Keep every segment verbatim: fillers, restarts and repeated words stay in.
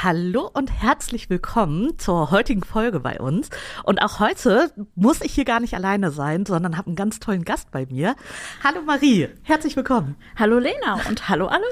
Hallo und herzlich willkommen zur heutigen Folge bei uns. Und auch heute muss ich hier gar nicht alleine sein, sondern habe einen ganz tollen Gast bei mir. Hallo Marie, herzlich willkommen. Hallo Lena und hallo alle.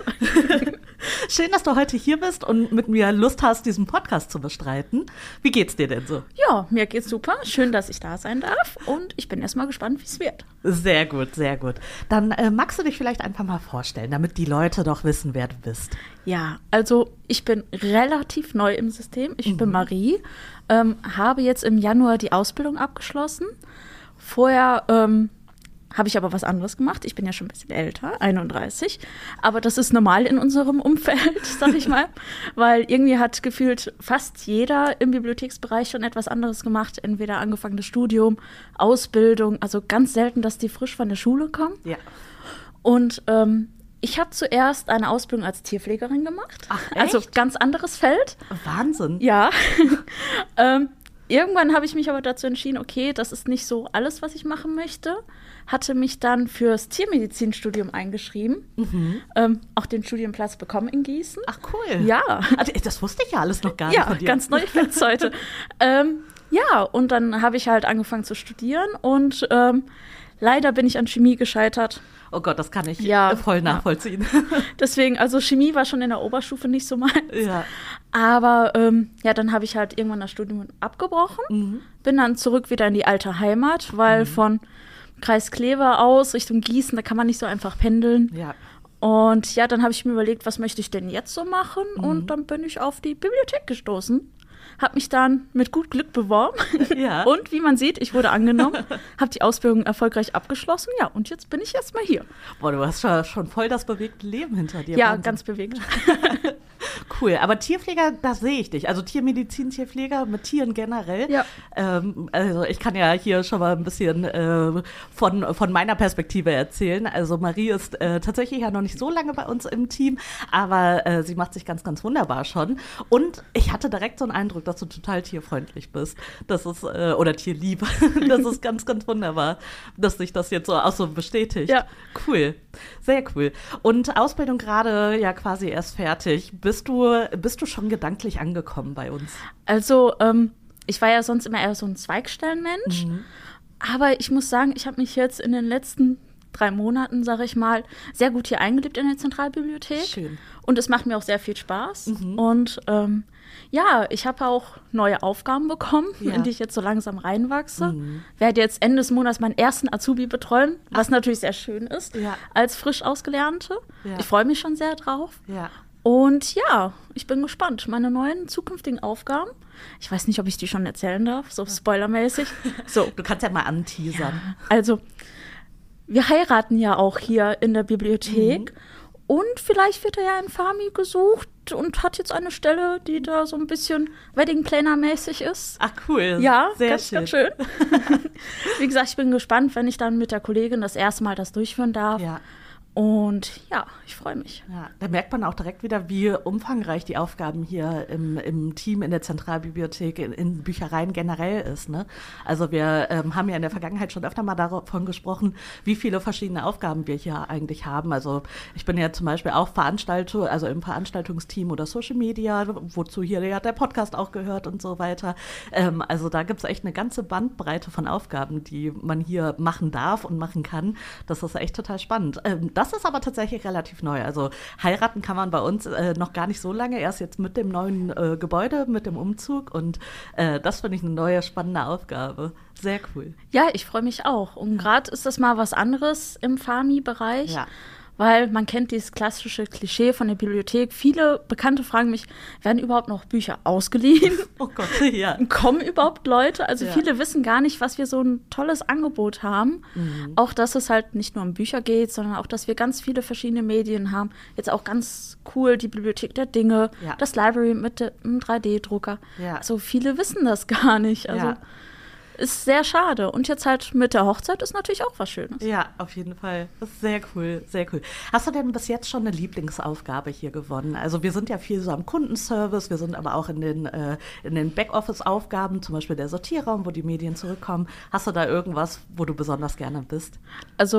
Schön, dass du heute hier bist und mit mir Lust hast, diesen Podcast zu bestreiten. Wie geht's dir denn so? Ja, mir geht's super. Schön, dass ich da sein darf und ich bin erstmal gespannt, wie es wird. Sehr gut, sehr gut. Dann äh, magst du dich vielleicht einfach mal vorstellen, damit die Leute doch wissen, wer du bist. Ja, also ich bin relativ neu im System. Ich mhm. bin Marie, ähm, habe jetzt im Januar die Ausbildung abgeschlossen. Vorher ähm, habe ich aber was anderes gemacht. Ich bin ja schon ein bisschen älter, einunddreißig. Aber das ist normal in unserem Umfeld, sag ich mal. Weil irgendwie hat gefühlt fast jeder im Bibliotheksbereich schon etwas anderes gemacht. Entweder angefangenes Studium, Ausbildung. Also ganz selten, dass die frisch von der Schule kommen. Ja. Und ähm, ich habe zuerst eine Ausbildung als Tierpflegerin gemacht. Ach, echt? Also ganz anderes Feld. Wahnsinn. Ja. ähm, irgendwann habe ich mich aber dazu entschieden, okay, das ist nicht so alles, was ich machen möchte. Hatte mich dann fürs Tiermedizinstudium eingeschrieben. Mhm. Ähm, auch den Studienplatz bekommen in Gießen. Ach, cool. Ja. Also, das wusste ich ja alles noch gar nicht ja, von dir. Ganz neu jetzt heute. ähm, ja, und dann habe ich halt angefangen zu studieren und ähm, leider bin ich an Chemie gescheitert. Oh Gott, das kann ich ja, voll nachvollziehen. Ja. Deswegen, also Chemie war schon in der Oberstufe nicht so meins. Ja. Aber ähm, ja, dann habe ich halt irgendwann das Studium abgebrochen. Mhm. Bin dann zurück wieder in die alte Heimat, weil mhm. von Kreis Kleve aus Richtung Gießen, da kann man nicht so einfach pendeln. Ja. Und ja, dann habe ich mir überlegt, was möchte ich denn jetzt so machen? Mhm. Und dann bin ich auf die Bibliothek gestoßen. Habe mich dann mit gut Glück beworben. Ja. Und wie man sieht, ich wurde angenommen, habe die Ausbildung erfolgreich abgeschlossen. Ja, und jetzt bin ich erstmal hier. Boah, du hast schon, schon voll das bewegte Leben hinter dir. Ja, Wahnsinn. Ganz bewegt. Cool, aber Tierpfleger, da sehe ich dich. Also Tiermedizin, Tierpfleger mit Tieren generell. Ja. Ähm, also ich kann ja hier schon mal ein bisschen äh, von, von meiner Perspektive erzählen. Also Marie ist äh, tatsächlich ja noch nicht so lange bei uns im Team, aber äh, sie macht sich ganz, ganz wunderbar schon. Und ich hatte direkt so einen Eindruck, dass du total tierfreundlich bist. Das ist, äh, oder tierlieb. Das ist ganz, ganz wunderbar, dass sich das jetzt so auch so bestätigt. Ja. Cool, sehr cool. Und Ausbildung gerade ja quasi erst fertig. Bist du, bist du schon gedanklich angekommen bei uns? Also, ähm, ich war ja sonst immer eher so ein Zweigstellenmensch. Mhm. Aber ich muss sagen, ich habe mich jetzt in den letzten drei Monaten, sage ich mal, sehr gut hier eingelebt in der Zentralbibliothek. Schön. Und es macht mir auch sehr viel Spaß. Mhm. Und ähm, ja, ich habe auch neue Aufgaben bekommen, ja. in die ich jetzt so langsam reinwachse. Mhm. Werde jetzt Ende des Monats meinen ersten Azubi betreuen, was Ach. natürlich sehr schön ist, ja. als frisch Ausgelernte. Ja. Ich freue mich schon sehr drauf. Ja. Und ja, ich bin gespannt. Meine neuen zukünftigen Aufgaben. Ich weiß nicht, ob ich die schon erzählen darf, so spoilermäßig. So. Du kannst ja mal anteasern. Ja, also, wir heiraten ja auch hier in der Bibliothek. Mhm. Und vielleicht wird da ja ein Fami gesucht und hat jetzt eine Stelle, die da so ein bisschen Wedding-Planner-mäßig ist. Ach cool, ja, sehr ganz, schön. ganz schön. Wie gesagt, ich bin gespannt, wenn ich dann mit der Kollegin das erste Mal das durchführen darf. Ja. Und ja, ich freue mich. Ja, da merkt man auch direkt wieder, wie umfangreich die Aufgaben hier im, im Team in der Zentralbibliothek, in, in Büchereien generell ist. Ne? Also wir ähm, haben ja in der Vergangenheit schon öfter mal davon gesprochen, wie viele verschiedene Aufgaben wir hier eigentlich haben. Also ich bin ja zum Beispiel auch Veranstalter, also im Veranstaltungsteam oder Social Media, wozu hier ja der Podcast auch gehört und so weiter. Ähm, also da gibt es echt eine ganze Bandbreite von Aufgaben, die man hier machen darf und machen kann. Das ist echt total spannend. Ähm, Das ist aber tatsächlich relativ neu. Also heiraten kann man bei uns äh, noch gar nicht so lange, erst jetzt mit dem neuen äh, Gebäude, mit dem Umzug. Und äh, das finde ich eine neue, spannende Aufgabe. Sehr cool. Ja, ich freue mich auch. Und gerade ist das mal was anderes im Fami-Bereich. Ja. Weil man kennt dieses klassische Klischee von der Bibliothek. Viele Bekannte fragen mich, werden überhaupt noch Bücher ausgeliehen? Oh Gott, ja. Kommen überhaupt Leute? Also ja. viele wissen gar nicht, was wir so ein tolles Angebot haben. Mhm. Auch, dass es halt nicht nur um Bücher geht, sondern auch, dass wir ganz viele verschiedene Medien haben. Jetzt auch ganz cool die Bibliothek der Dinge, ja. das Library mit einem drei D Drucker. Ja. Also viele wissen das gar nicht. Also ja. ist sehr schade. Und jetzt halt mit der Hochzeit ist natürlich auch was Schönes. Ja, auf jeden Fall. Das ist sehr cool, sehr cool. Hast du denn bis jetzt schon eine Lieblingsaufgabe hier gewonnen? Also wir sind ja viel so am Kundenservice, wir sind aber auch in den, äh, in den Backoffice-Aufgaben, zum Beispiel der Sortierraum, wo die Medien zurückkommen. Hast du da irgendwas, wo du besonders gerne bist? Also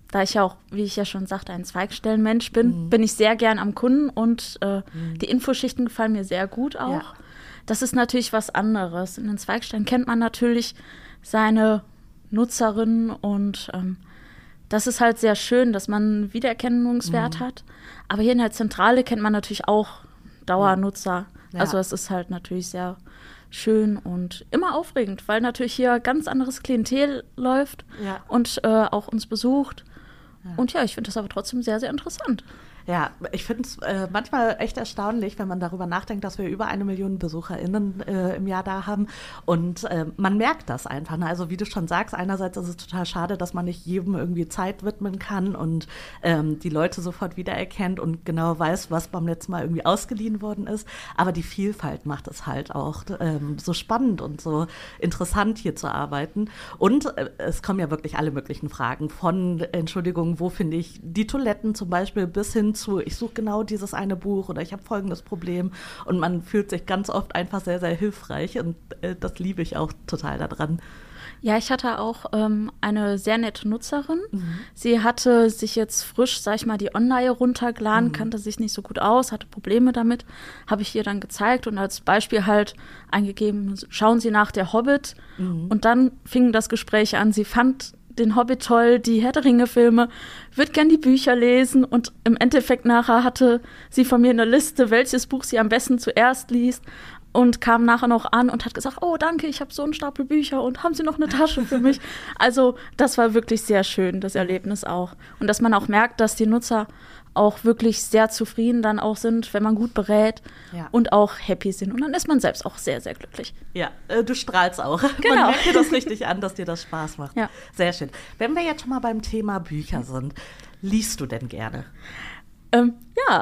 da ich ja auch, wie ich ja schon sagte, ein Zweigstellenmensch bin, mhm. bin ich sehr gern am Kunden und äh, mhm. die Infoschichten gefallen mir sehr gut auch. Ja. Das ist natürlich was anderes. In den Zweigstellen kennt man natürlich seine Nutzerinnen und ähm, das ist halt sehr schön, dass man einen Wiedererkennungswert mhm. hat. Aber hier in der Zentrale kennt man natürlich auch Dauernutzer. Ja. Also es ist halt natürlich sehr schön und immer aufregend, weil natürlich hier ganz anderes Klientel läuft ja. und äh, auch uns besucht. Ja. Und ja, ich finde das aber trotzdem sehr, sehr interessant. Ja, ich finde es äh, manchmal echt erstaunlich, wenn man darüber nachdenkt, dass wir über eine Million BesucherInnen äh, im Jahr da haben. Und äh, man merkt das einfach. Ne? Also wie du schon sagst, einerseits ist es total schade, dass man nicht jedem irgendwie Zeit widmen kann und ähm, die Leute sofort wiedererkennt und genau weiß, was beim letzten Mal irgendwie ausgeliehen worden ist. Aber die Vielfalt macht es halt auch ähm, so spannend und so interessant, hier zu arbeiten. Und äh, es kommen ja wirklich alle möglichen Fragen. Von, Entschuldigung, wo finde ich die Toiletten zum Beispiel, bis hin zu, ich suche genau dieses eine Buch oder ich habe folgendes Problem und man fühlt sich ganz oft einfach sehr, sehr hilfreich und äh, das liebe ich auch total daran. Ja, ich hatte auch ähm, eine sehr nette Nutzerin. Mhm. Sie hatte sich jetzt frisch, sag ich mal, die Online runtergeladen, mhm. kannte sich nicht so gut aus, hatte Probleme damit, habe ich ihr dann gezeigt und als Beispiel halt eingegeben, schauen Sie nach der Hobbit mhm. und dann fing das Gespräch an, sie fand den Hobbit toll, die Herr der Ringe-Filme, würde gern die Bücher lesen und im Endeffekt nachher hatte sie von mir eine Liste, welches Buch sie am besten zuerst liest und kam nachher noch an und hat gesagt, oh danke, ich habe so einen Stapel Bücher und haben Sie noch eine Tasche für mich? Also das war wirklich sehr schön, das Erlebnis auch. Und dass man auch merkt, dass die Nutzer auch wirklich sehr zufrieden dann auch sind, wenn man gut berät ja. und auch happy sind. Und dann ist man selbst auch sehr, sehr glücklich. Ja, äh, du strahlst auch. Genau. Man merkt dir das richtig an, dass dir das Spaß macht. Ja. Sehr schön. Wenn wir jetzt schon mal beim Thema Bücher sind, liest du denn gerne? Ähm, ja.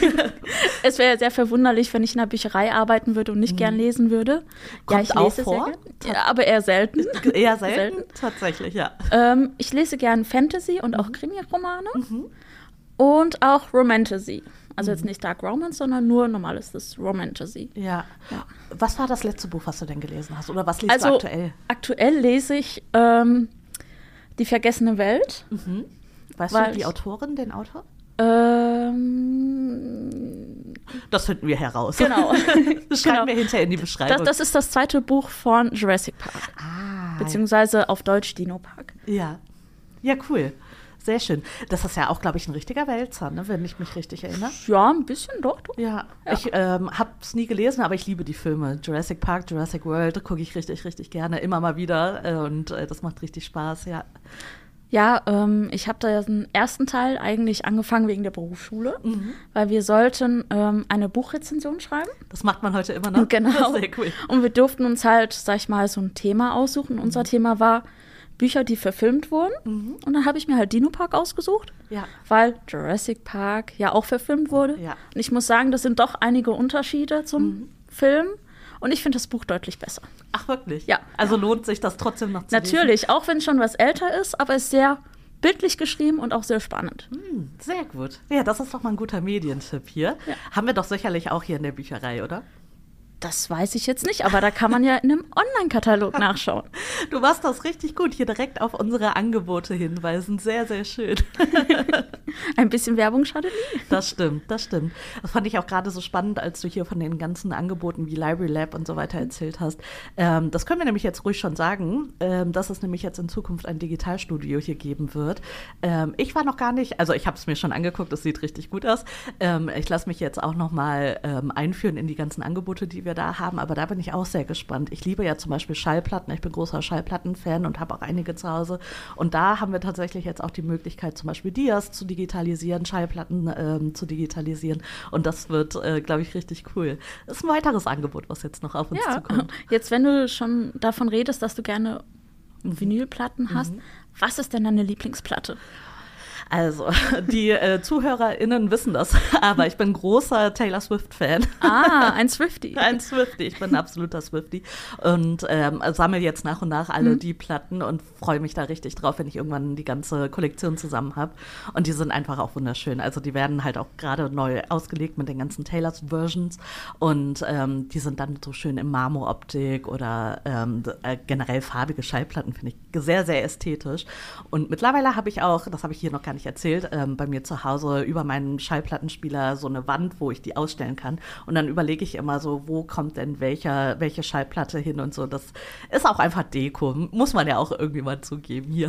Es wäre ja sehr verwunderlich, wenn ich in einer Bücherei arbeiten würde und nicht hm. gern lesen würde. Kommt ja, ich lese auch vor? Sehr gern. Ja, aber eher selten. Eher selten? selten. Tatsächlich, ja. Ähm, ich lese gern Fantasy und mhm. auch Krimi-Romane. Mhm. Und auch Romantasy. Also mhm. jetzt nicht Dark Romance, sondern nur normales das Romantasy. Ja. ja. Was war das letzte Buch, was du denn gelesen hast? Oder was liest also, du aktuell? Aktuell lese ich ähm, Die vergessene Welt. Mhm. Weißt du die Autorin, den Autor? Ähm, das finden wir heraus. Genau. Das schreiben genau. wir hinterher in die Beschreibung. Das, das ist das zweite Buch von Jurassic Park. Ah. Beziehungsweise auf Deutsch Dino Park. Ja. Ja, cool. Sehr schön. Das ist ja auch, glaube ich, ein richtiger Wälzer, ne, wenn ich mich richtig erinnere. Ja, ein bisschen doch. doch. Ja, ja. Ich ähm, habe es nie gelesen, aber ich liebe die Filme. Jurassic Park, Jurassic World, gucke ich richtig, richtig gerne, immer mal wieder. Äh, und äh, das macht richtig Spaß, ja. Ja, ähm, ich habe da den ersten Teil eigentlich angefangen wegen der Berufsschule, mhm. weil wir sollten ähm, eine Buchrezension schreiben. Das macht man heute immer noch. Genau. Das ist sehr cool. Und wir durften uns halt, sag ich mal, so ein Thema aussuchen. Mhm. Unser Thema war Bücher, die verfilmt wurden. Mhm. Und dann habe ich mir halt Dino Park ausgesucht, ja. weil Jurassic Park ja auch verfilmt wurde. Ja. Und ich muss sagen, das sind doch einige Unterschiede zum mhm. Film. Und ich finde das Buch deutlich besser. Ach, wirklich? Ja. Also lohnt sich das trotzdem noch zu lesen? Natürlich, auch wenn es schon was älter ist, aber es ist sehr bildlich geschrieben und auch sehr spannend. Hm, sehr gut. Ja, das ist doch mal ein guter Medientipp hier. Ja. Haben wir doch sicherlich auch hier in der Bücherei, oder? Das weiß ich jetzt nicht, aber da kann man ja in einem Online-Katalog nachschauen. Du machst das richtig gut, hier direkt auf unsere Angebote hinweisen. Sehr, sehr schön. Ein bisschen Werbung schadet nie. Das stimmt, das stimmt. Das fand ich auch gerade so spannend, als du hier von den ganzen Angeboten wie Library Lab und so weiter erzählt hast. Ähm, das können wir nämlich jetzt ruhig schon sagen, ähm, dass es nämlich jetzt in Zukunft ein Digitalstudio hier geben wird. Ähm, ich war noch gar nicht, also ich habe es mir schon angeguckt, es sieht richtig gut aus. Ähm, ich lasse mich jetzt auch noch mal ähm, einführen in die ganzen Angebote, die wir da haben, aber da bin ich auch sehr gespannt. Ich liebe ja zum Beispiel Schallplatten, ich bin großer Schallplatten-Fan und habe auch einige zu Hause und da haben wir tatsächlich jetzt auch die Möglichkeit, zum Beispiel Dias zu digitalisieren, Schallplatten ähm, zu digitalisieren und das wird, äh, glaube ich, richtig cool. Das ist ein weiteres Angebot, was jetzt noch auf uns ja, zukommt. Jetzt, wenn du schon davon redest, dass du gerne Vinylplatten hast, mhm. was ist denn deine Lieblingsplatte? Also, die äh, ZuhörerInnen wissen das, aber ich bin großer Taylor Swift-Fan. Ah, ein Swiftie. Ein Swiftie, ich bin ein absoluter Swiftie und ähm, sammle jetzt nach und nach alle mhm. die Platten und freue mich da richtig drauf, wenn ich irgendwann die ganze Kollektion zusammen habe. Und die sind einfach auch wunderschön. Also die werden halt auch gerade neu ausgelegt mit den ganzen Taylor's-Versions und ähm, die sind dann so schön in Marmoroptik oder ähm, äh, generell farbige Schallplatten, finde ich sehr, sehr ästhetisch. Und mittlerweile habe ich auch, das habe ich hier noch gar nicht erzählt, ähm, bei mir zu Hause über meinen Schallplattenspieler so eine Wand, wo ich die ausstellen kann. Und dann überlege ich immer so, wo kommt denn welcher, welche Schallplatte hin und so. Das ist auch einfach Deko. Muss man ja auch irgendwie mal zugeben hier.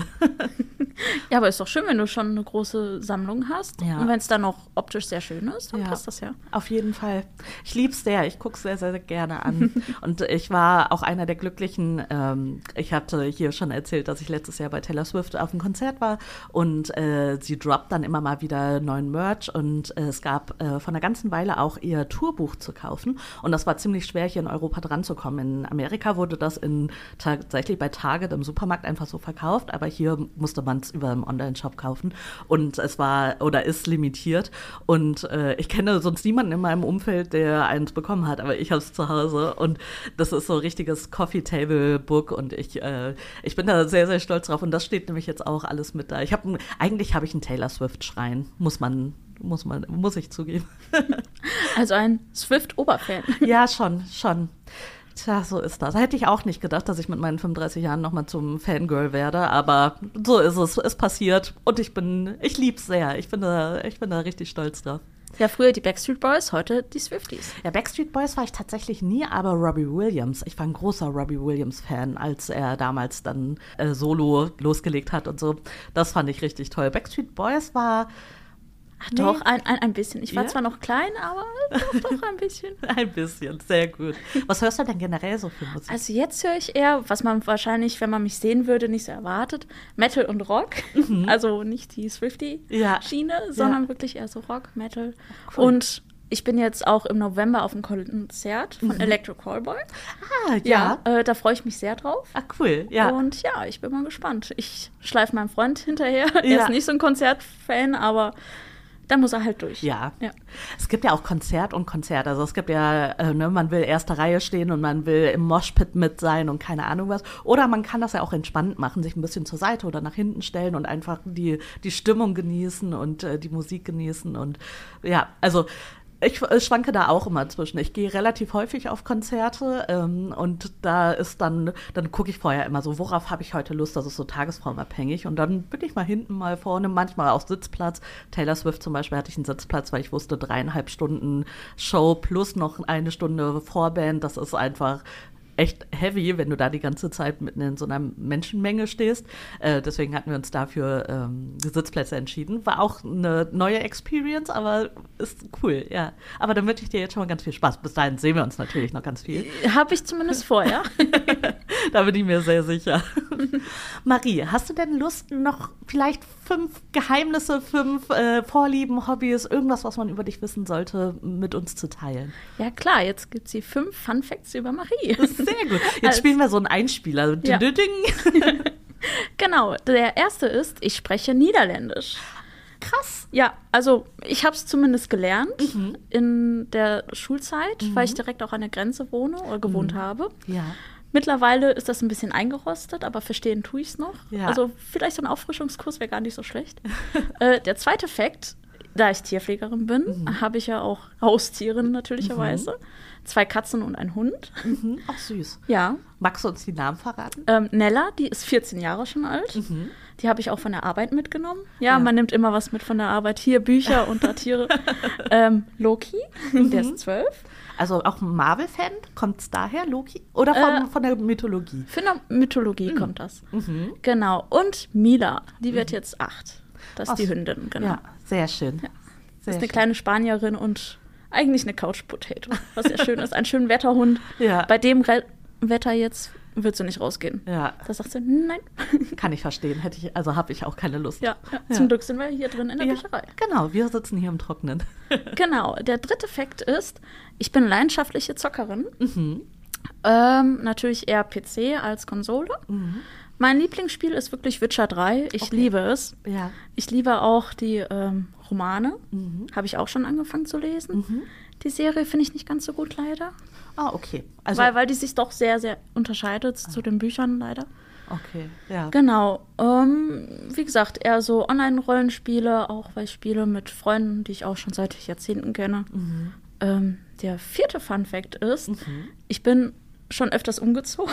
Ja, aber ist doch schön, wenn du schon eine große Sammlung hast. Ja. Und wenn es dann auch optisch sehr schön ist, dann ja. passt das ja. Auf jeden Fall. Ich liebe es sehr. Ich gucke es sehr, sehr, sehr gerne an. Und ich war auch einer der Glücklichen. Ähm, ich hatte hier schon erzählt, dass ich letztes Jahr bei Taylor Swift auf einem Konzert war. Und äh, sie droppt dann immer mal wieder neuen Merch. Und äh, es gab äh, von einer ganzen Weile auch ihr Tourbuch zu kaufen. Und das war ziemlich schwer, hier in Europa dran zu kommen. In Amerika wurde das in, tatsächlich bei Target im Supermarkt einfach so verkauft. Aber hier musste man es über einen Online-Shop kaufen. Und es war oder ist limitiert. Und äh, ich kenne sonst niemanden in meinem Umfeld, der eins bekommen hat. Aber ich habe es zu Hause. Und das ist so ein richtiges Coffee-Table-Book. Und ich, äh, ich bin da sehr, sehr stolz drauf. Und das steht nämlich jetzt auch alles mit da. Ich hab, eigentlich habe ich einen Taylor Swift-Schrein. Muss man Muss man, muss ich zugeben. Also ein Swift-Oberfan. Ja, schon, schon. Tja, so ist das. Hätte ich auch nicht gedacht, dass ich mit meinen fünfunddreißig Jahren nochmal zum Fangirl werde, aber so ist es. Es passiert und ich bin, ich lieb's sehr. Ich bin da, ich bin da richtig stolz drauf. Ja, früher die Backstreet Boys, heute die Swifties. Ja, Backstreet Boys war ich tatsächlich nie, aber Robbie Williams. Ich war ein großer Robbie Williams-Fan, als er damals dann äh, solo losgelegt hat und so. Das fand ich richtig toll. Backstreet Boys war Ach, nee. Doch, ein, ein, ein bisschen. Ich war ja? zwar noch klein, aber doch, doch ein bisschen. Ein bisschen, sehr gut. Was hörst du denn generell so für Musik? Also jetzt höre ich eher, was man wahrscheinlich, wenn man mich sehen würde, nicht so erwartet, Metal und Rock. Mhm. Also nicht die Swiftie-Schiene, ja. sondern ja. wirklich eher so Rock, Metal. Cool. Und ich bin jetzt auch im November auf einem Konzert von mhm. Electro Callboy. Ah, ja. ja äh, da freue ich mich sehr drauf. Ah, cool, ja. Und ja, ich bin mal gespannt. Ich schleife meinem Freund hinterher. Ja. Er ist nicht so ein Konzertfan, aber da muss er halt durch. Ja. ja. Es gibt ja auch Konzert und Konzert. Also es gibt ja, äh, ne, man will erste Reihe stehen und man will im Moshpit mit sein und keine Ahnung was. Oder man kann das ja auch entspannt machen, sich ein bisschen zur Seite oder nach hinten stellen und einfach die, die Stimmung genießen und äh, die Musik genießen. Und ja, also ich schwanke da auch immer zwischen. Ich gehe relativ häufig auf Konzerte ähm, und da ist dann, dann gucke ich vorher immer so, worauf habe ich heute Lust, das ist so tagesformabhängig und dann bin ich mal hinten, mal vorne, manchmal auch Sitzplatz. Taylor Swift zum Beispiel hatte ich einen Sitzplatz, weil ich wusste, dreieinhalb Stunden Show plus noch eine Stunde Vorband, das ist einfach echt heavy, wenn du da die ganze Zeit mitten in so einer Menschenmenge stehst. Äh, deswegen hatten wir uns dafür ähm, die Sitzplätze entschieden. War auch eine neue Experience, aber ist cool, ja. Aber dann wünsche ich dir jetzt schon mal ganz viel Spaß. Bis dahin sehen wir uns natürlich noch ganz viel. Habe ich zumindest vor, ja. Da bin ich mir sehr sicher. Marie, hast du denn Lust, noch vielleicht fünf Geheimnisse, fünf äh, Vorlieben, Hobbys, irgendwas, was man über dich wissen sollte, mit uns zu teilen? Ja klar, jetzt gibt es hier fünf Fun Facts über Marie. Sehr gut. Jetzt also, spielen wir so einen Einspieler. Ja. Genau, der erste ist, ich spreche Niederländisch. Krass. Ja, also ich habe es zumindest gelernt mhm. in der Schulzeit, mhm. weil ich direkt auch an der Grenze wohne oder gewohnt mhm. habe. Ja. Mittlerweile ist das ein bisschen eingerostet, aber verstehen tue ich es noch. Ja. Also vielleicht so ein Auffrischungskurs wäre gar nicht so schlecht. äh, der zweite Fakt, da ich Tierpflegerin bin, mhm. habe ich ja auch Haustiere natürlicherweise. Mhm. Zwei Katzen und ein Hund. Mhm. Ach, süß. Ja. Magst du uns die Namen verraten? Ähm, Nella, die ist vierzehn Jahre schon alt. Mhm. Die habe ich auch von der Arbeit mitgenommen. Ja, ja, man nimmt immer was mit von der Arbeit. Hier Bücher und da Tiere. ähm, Loki, mhm. der ist zwölf. Also auch ein Marvel-Fan? Kommt es daher, Loki? Oder von, äh, von der Mythologie? Von der Mythologie mhm. kommt das. Mhm. Genau. Und Mila, die wird mhm. jetzt acht. Das ist Ach, die Hündin, genau. Ja, sehr schön. Ja. Sehr ist eine schön. kleine Spanierin und eigentlich eine Couch-Potato, was sehr schön ist. Ein schöner Wetterhund. Ja. Bei dem Re- Wetter jetzt wird sie nicht rausgehen. Ja. Da sagt sie, nein. Kann ich verstehen. Hätte ich, also habe ich auch keine Lust. Ja, ja. Ja. Zum Glück sind wir hier drin in der ja. Bücherei. Genau, wir sitzen hier im Trockenen. Genau. Der dritte Fakt ist, ich bin leidenschaftliche Zockerin. Mhm. Ähm, natürlich eher P C als Konsole. Mhm. Mein Lieblingsspiel ist wirklich Witcher drei. Ich Okay. liebe es. Ja. Ich liebe auch die ähm, Romane. Mhm. Habe ich auch schon angefangen zu lesen. Mhm. Die Serie finde ich nicht ganz so gut, leider. Ah, okay. Also, weil, weil die sich doch sehr, sehr unterscheidet zu den Büchern, leider. okay, ja. Genau. Ähm, wie gesagt, eher so Online-Rollenspiele, auch weil ich spiele mit Freunden, die ich auch schon seit Jahrzehnten kenne. Mhm. Ähm, der vierte Fun-Fact ist, Mhm. ich bin schon öfters umgezogen.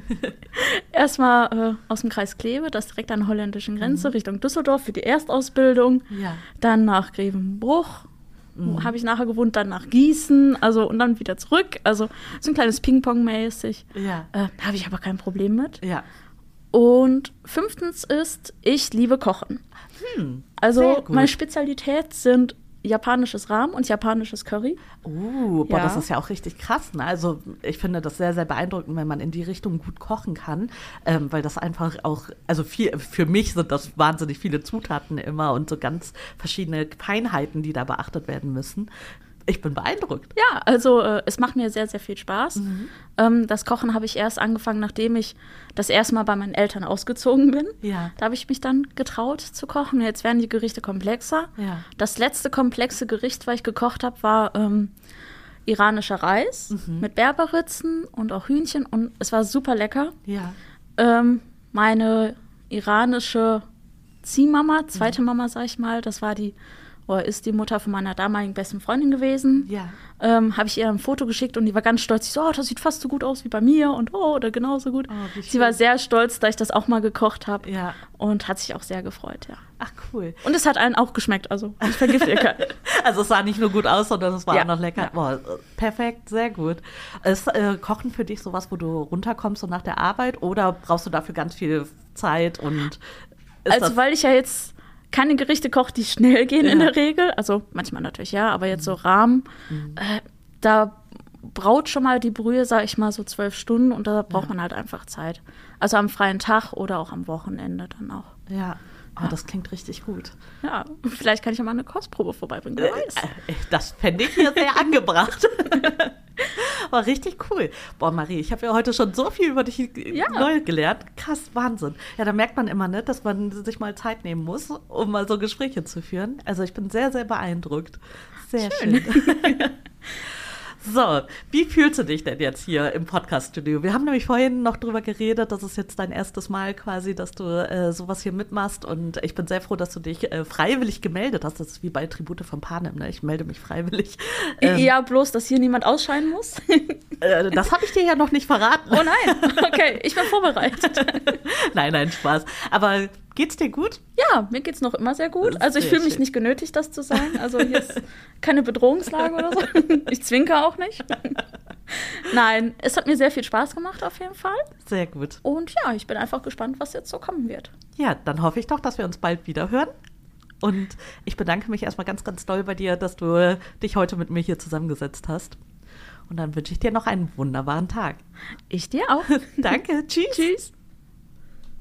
Erstmal äh, aus dem Kreis Kleve, das direkt an der holländischen Grenze, Mhm. Richtung Düsseldorf für die Erstausbildung. Ja. Dann nach Grevenbruch, Mhm. habe ich nachher gewohnt, dann nach Gießen, also und dann wieder zurück. Also so ein kleines Ping-Pong-mäßig. Ja. Äh, habe ich aber kein Problem mit. Ja. Und fünftens ist, ich liebe Kochen. Hm. Also Sehr gut. meine Spezialität sind japanisches Ramen und japanisches Curry. Oh, boah, Ja. das ist ja auch richtig krass. Ne? Also ich finde das sehr, sehr beeindruckend, wenn man in die Richtung gut kochen kann, ähm, weil das einfach auch, also viel, für mich sind das wahnsinnig viele Zutaten immer und so ganz verschiedene Feinheiten, die da beachtet werden müssen. Ich bin beeindruckt. Ja, also äh, es macht mir sehr, sehr viel Spaß. Mhm. Ähm, das Kochen habe ich erst angefangen, nachdem ich das erste Mal bei meinen Eltern ausgezogen bin. Ja. Da habe ich mich dann getraut zu kochen. Jetzt werden die Gerichte komplexer. Ja. Das letzte komplexe Gericht, was ich gekocht habe, war ähm, iranischer Reis Mhm. mit Berberitzen und auch Hühnchen. Und es war super lecker. Ja. Ähm, meine iranische Ziehmama, Mhm. zweite Mama, sag ich mal, das war die, oder ist die Mutter von meiner damaligen besten Freundin gewesen. Ja. Ähm, habe ich ihr ein Foto geschickt und die war ganz stolz. Sie so, oh, das sieht fast so gut aus wie bei mir und oh, oder genauso gut. Oh, wie Sie schön. war sehr stolz, da ich das auch mal gekocht habe Ja. und hat sich auch sehr gefreut, ja. Ach, cool. Und es hat allen auch geschmeckt, also ich vergifte ihr keinen. Also es sah nicht nur gut aus, sondern es war Ja. auch noch lecker. Ja. Boah, äh, perfekt, sehr gut. Ist äh, Kochen für dich sowas, wo du runterkommst so nach der Arbeit oder brauchst du dafür ganz viel Zeit und ist Also das, weil ich ja jetzt keine Gerichte koche, die schnell gehen in Ja. der Regel, also manchmal natürlich ja, aber jetzt so Rahmen, äh, da braut schon mal die Brühe, sag ich mal, so zwölf Stunden und da braucht Ja. man halt einfach Zeit. Also am freien Tag oder auch am Wochenende dann auch. ja, oh, Ja. das klingt richtig gut. Ja, vielleicht kann ich ja mal eine Kostprobe vorbeibringen, wer weiß. Äh, Das fände ich hier sehr angebracht. War richtig cool. Boah, Marie, ich habe ja heute schon so viel über dich Ja. neu gelernt. Krass, Wahnsinn. Ja, da merkt man immer, ne, dass man sich mal Zeit nehmen muss, um mal so Gespräche zu führen. Also ich bin sehr, sehr beeindruckt. Sehr schön. So, wie fühlst du dich denn jetzt hier im Podcast-Studio? Wir haben nämlich vorhin noch drüber geredet, das ist jetzt dein erstes Mal quasi, dass du äh, sowas hier mitmachst und ich bin sehr froh, dass du dich äh, freiwillig gemeldet hast. Das ist wie bei Tribute von Panem, ne? Ich melde mich freiwillig. Ähm, Ja, bloß, dass hier niemand ausscheiden muss. äh, das habe ich dir ja noch nicht verraten. Oh nein, okay, ich bin vorbereitet. Nein, nein, Spaß. Aber geht's dir gut? Ja, mir geht's noch immer sehr gut. Also ich Sehr fühle mich schön. nicht genötigt, das zu sagen. Also hier ist keine Bedrohungslage oder so. Ich zwinker auch nicht. Nein, es hat mir sehr viel Spaß gemacht auf jeden Fall. Sehr gut. Und ja, ich bin einfach gespannt, was jetzt so kommen wird. Ja, dann hoffe ich doch, dass wir uns bald wieder hören. Und ich bedanke mich erstmal ganz, ganz doll bei dir, dass du äh, dich heute mit mir hier zusammengesetzt hast. Und dann wünsche ich dir noch einen wunderbaren Tag. Ich dir auch. Danke, tschüss. Tschüss.